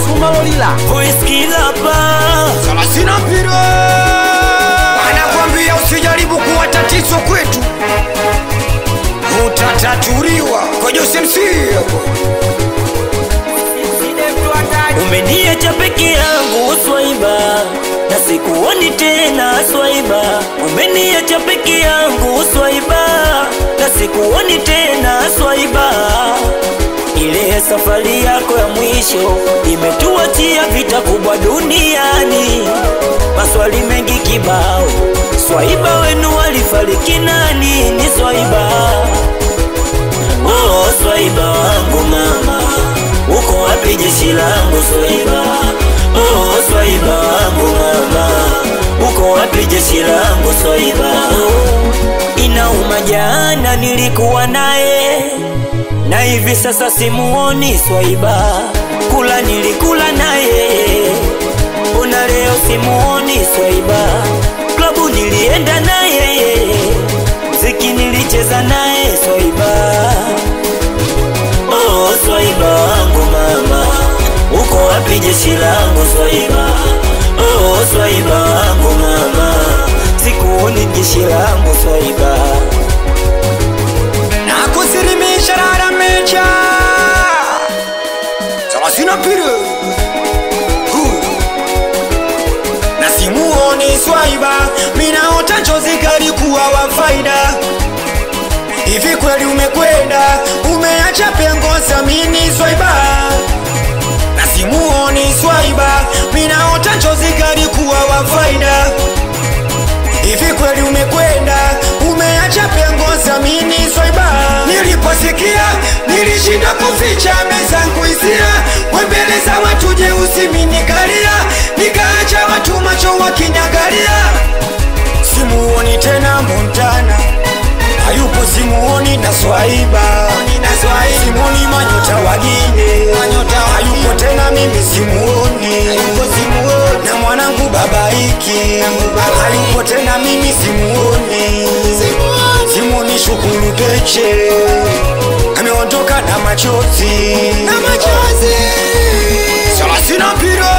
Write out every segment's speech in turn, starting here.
Sumalolila Voice killer pa Salasina mpira anakwambia usijaribu kuwa tatizo kwetu, utatatuliwa kwa Jose MC. Umeniacha peke yangu swaiba, na sikuoni tena swaiba. Umeniacha peke yangu swaiba, na sikuoni tena swaiba. Ile safari yako ya mwisho imetuachia vita kubwa duniani, maswali mengi kibao. Swaiba wenu walifariki nani? Ni swaiba. Oh swaiba wangu mama, uko wapi jeshi langu swaiba? Oh swaiba wangu mama, uko wapi jeshi langu swaiba? Inauma, jana nilikuwa naye na hivi sasa simuoni swaiba. Kula nilikula naye, una leo simuoni swaiba. Klabu nilienda naye, mziki nilicheza naye swaiba. Oh swaiba wangu mama, uko wapi jeshi langu swaiba? Oh swaiba wangu mama, sikuoni jeshi langu swaiba. Nakusilimisha rara mecha Salasina mpira na simuoni swaiba, minaota njozi kali kuwa wa faida. Hivi kweli umekwenda, umeacha pengo samini swaiba? Na simuoni swaiba, minaota njozi kali kuwa wa faida. Hivi kweli umekwenda, umeacha pengo samini swaiba? Niliposikia nilishinda kuficha mezangu hisia, wembele za watu jeusi minikalia, nikaacha watu macho wakinyangalia. Simuoni tena Montana, hayupo simuoni na swaiba. Simuoni manyota wagine, hayupo tena mimi simuoni. Na mwanangu babaiki, hayupo tena mimi simuoni. Simuoni Shukuru Peche, ameondoka na machozi. Salasina mpira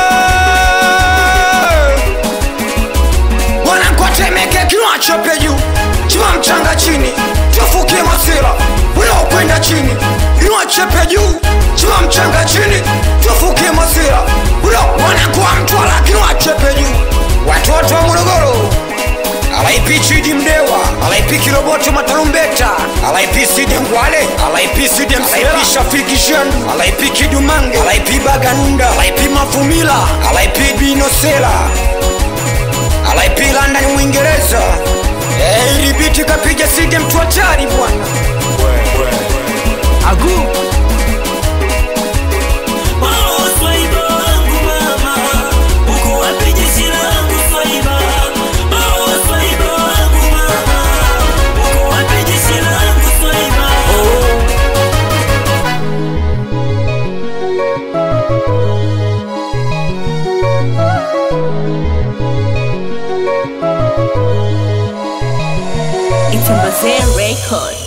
wanangu Temeke, kinywa chope juu, chima mchanga chini, tufukie masira wila ukwenda chini. Kinywa chope juu, chima mchanga chini, tufukie masira wila wanangu wa Mtwara. Kinywa chope juu, watoto wa Morogoro, alaipi Chidi Mdewa, alaipi Kiroboto Matarumbeta, alaipi Sidi Ngwale, alaipi Sidi Msela, alaipi Shafiki Shandu, alaipi Kidumange, alaipi Baganunda, alaipi Mafumila, alaipi Binosela, alaipi London Mwingereza. Ilibiti kapija Sidi mtu hatari bwana. Agu It's a Bazan record.